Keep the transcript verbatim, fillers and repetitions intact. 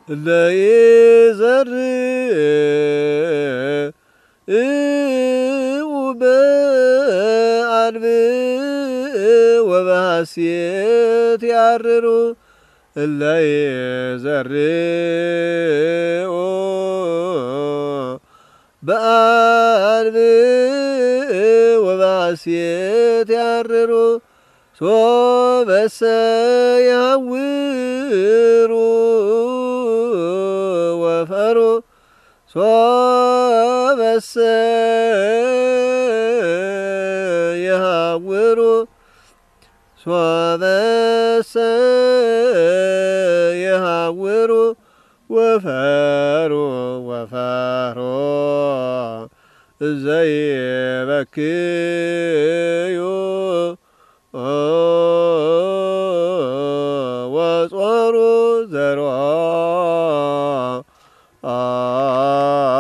ለይዘርእ በአንብዕ ወበሐሴት ያርሩ ለይዘርኡ በአንብዕ ወበሐሴት ያርሩ ሶበሰ ያውሩ ወፈሩ ሶበሰ ያውሩ ሶበሰ ያውሩ ወፈሩ ወፈሩ ዘይበክዩ ወጾሩ ዘርአ